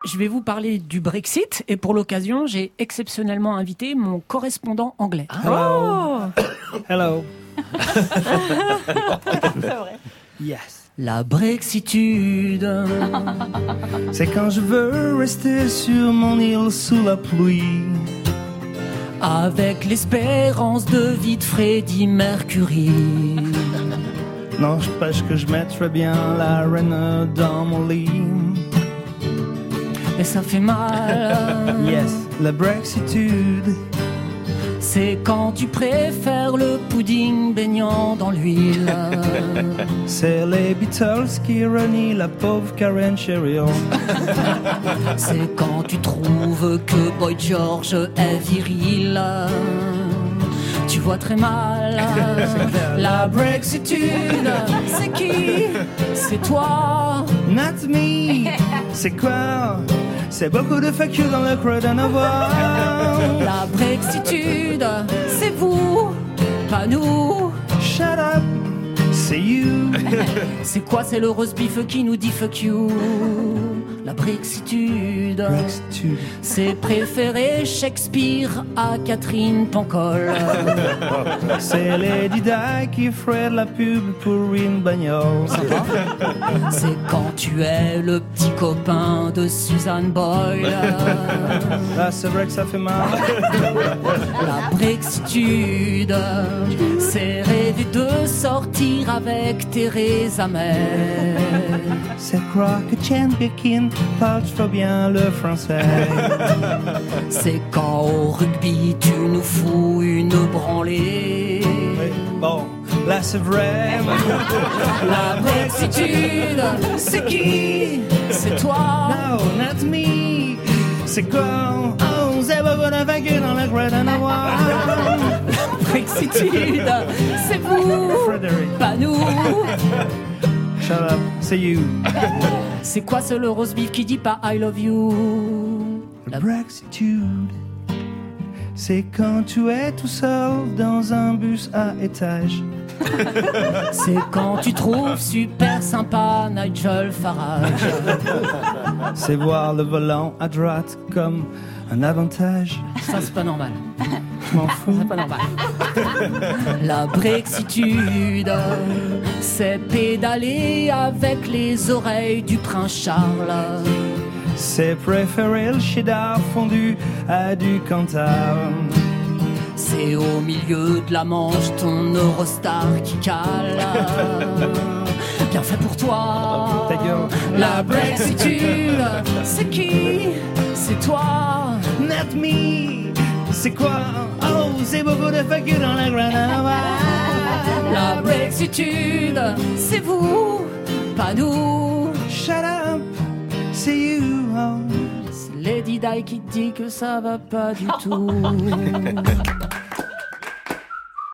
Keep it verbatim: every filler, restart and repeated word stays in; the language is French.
Je vais vous parler du Brexit et pour l'occasion, j'ai exceptionnellement invité mon correspondant anglais. Hello. Oh Hello. C'est vrai. Yes. La Brexitude. C'est quand je veux rester sur mon île sous la pluie. Avec l'espérance de vie de Freddie Mercury. N'empêche que je mettrais bien la reine dans mon lit. Et ça fait mal. Yes, la Brexitude. C'est quand tu préfères le pudding baignant dans l'huile. C'est les Beatles qui renient la pauvre Karen Cheryl. C'est quand tu trouves que Boy George est viril. Tu vois très mal. La Brexitude, c'est qui? C'est toi. Not me. C'est quoi? C'est beaucoup de fuck you dans le creux d'un avoir. La Brexitude, c'est vous, pas nous. Shut up, c'est you. C'est quoi? C'est le roast beef qui nous dit fuck you. La Brexitude, Brexitude. c'est préférer Shakespeare à Catherine Pancol. C'est Lady Di qui ferait de la pub pour une bagnole. C'est quand tu es le petit copain de Suzanne Boyle. Ah, c'est vrai que ça fait mal. La Brexitude, c'est rêver de sortir avec Theresa May. C'est croire que Chen Birkin parle trop bien le français. C'est quand au rugby tu nous fous une branlée. Oui, bon, là c'est vrai. La Brexitude, c'est qui? C'est toi. No, not me. C'est quoi? Oh, c'est beaucoup de vagues dans le creux d'un avoir. La Brexitude, c'est vous, Frédéric. pas nous. Shut up, c'est you. C'est quoi ce le roast beef qui dit pas I love you? La Brexitude, c'est quand tu es tout seul dans un bus à étage. C'est quand tu trouves super sympa Nigel Farage. C'est voir le volant à droite comme un avantage. Ça c'est pas normal. Je m'en fous. C'est pas normal. La Brexitude, c'est pédaler avec les oreilles du prince Charles. C'est préférer le cheddar fondu à du Cantal. C'est au milieu de la Manche ton Eurostar qui cale. Bien fait pour toi. Ta gueule. La Brexitude, c'est qui? C'est toi. Not me. C'est quoi? Oh, c'est beaucoup de fuck you dans la Granada. La Brexitude, c'est vous, pas nous. Shut up, c'est you. Oh. C'est Lady Di qui dit que ça va pas du tout.